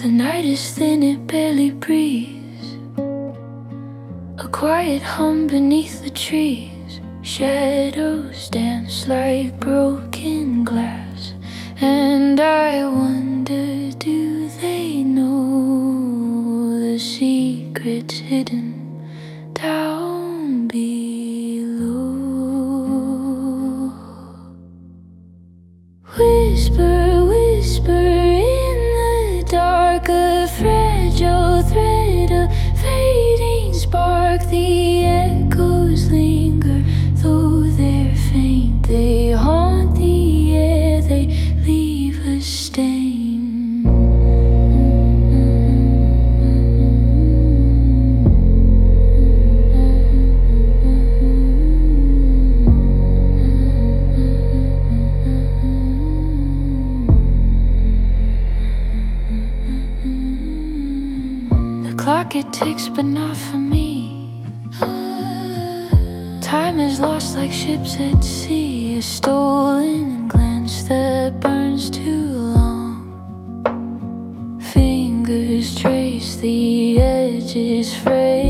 The night is thin, it barely breathes. A quiet hum beneath the trees. Shadows dance like broken glass. And I wonder, do they know the secrets hidden down below? Whisper, whisper in the dark, a fragile thread, a fading spark. The echoes linger, though they're faint. They haunt the air, they leave a stain. The clock, it ticks, but not for me. Time is lost like ships at sea. A stolen glance that burns too long. Fingers trace the edges, frayed.